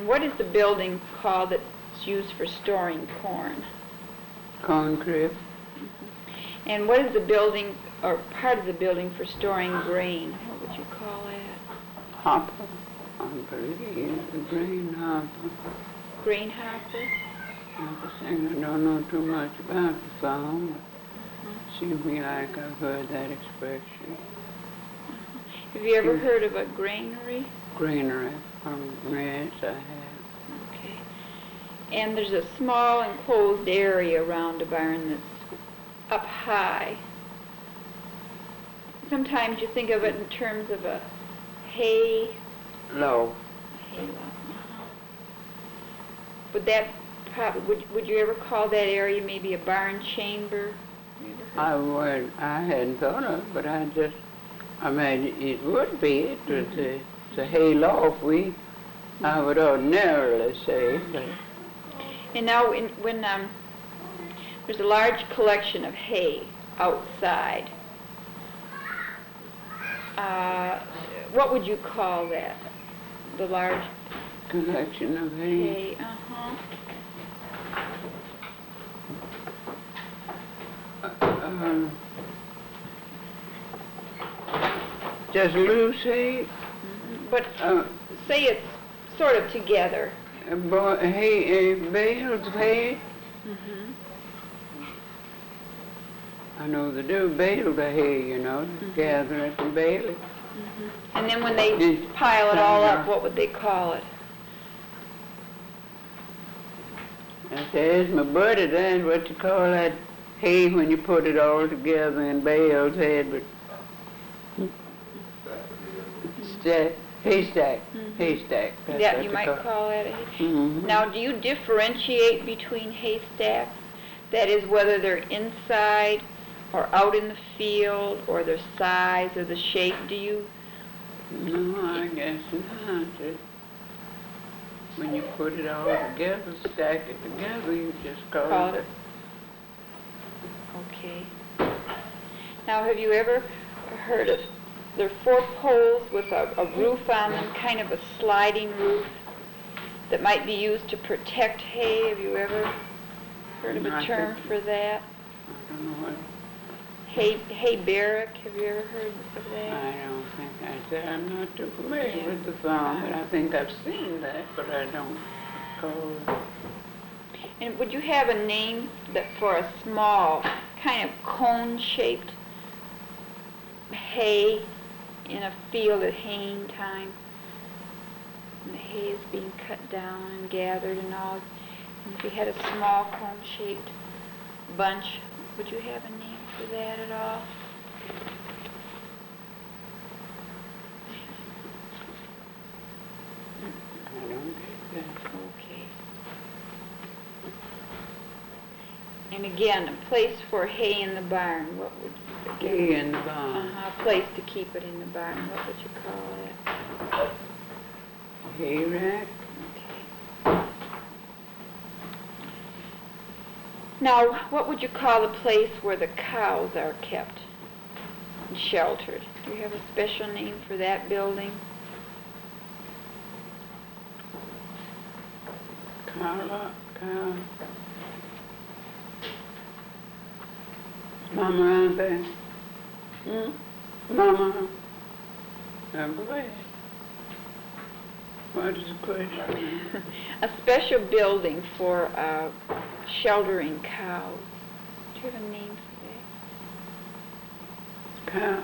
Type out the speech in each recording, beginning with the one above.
And what is the building called that's used for storing corn? Corn crib. And what is the building, or part of the building for storing grain? What would you call that? Hopper. I believe the grain hopper. Grain hopper? I don't know too much about the farm, but it seems to me like I've heard that expression. Have you ever heard of a granary? Granary. Yes, I have. Okay. And there's a small enclosed area around a barn that's up high. Sometimes you think of it in terms of a hay Low. loft. Would that would you ever call that area maybe a barn chamber? I hadn't thought of it, but I mean, it would be. It's a hay loft, I would ordinarily say. But. And now when there's a large collection of hay outside, what would you call that? The large Collection of hay. hay. Just loose hay. But say it's sort of together. Hay, bales of hay. I know they do bale the hay, gather it and bale it. And then when they pile it all up, what would they call it? I says, my buddy, that's what you call that hay when you put it all together in bales, but haystack. Haystack. Yeah, you might call it a hay. Now, do you differentiate between haystacks? That is, whether they're inside or out in the field, or their size or the shape? Do you? No, I guess not. When you put it all together, stack it together, you just call it. Okay. Now, have you ever heard of, there are 4 poles with a roof on them, kind of a sliding roof that might be used to protect hay? Have you ever heard of a term for that? I don't know what. Hay barrack, have you ever heard of that? I don't think I did. I'm not too familiar with the farm, but I think I've seen that, but I don't recall it. And would you have a name for a small, kind of cone-shaped hay in a field at haying time? And the hay is being cut down and gathered and all. And if you had a small cone-shaped bunch, would you have a name for that at all? I don't get that. Okay. And again, a place for hay in the barn, what would you? Hay in the barn. A place to keep it in the barn, what would you call it? Hay rack. Okay. Now, what would you call the place where the cows are kept and sheltered? Do you have a special name for that building? Cow. Mama out there? Mama? Now go ahead. What is the question? A special building for sheltering cows. Do you have a name for that? Cow.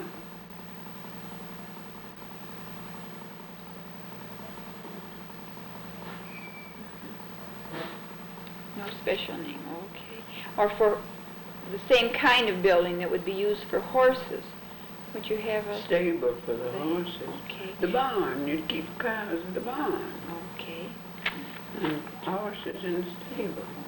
No special name, okay. Or for the same kind of building that would be used for horses. Would you have a stable for the horses? Okay. The barn. You'd keep cows in the barn. Okay. And horses in the stable.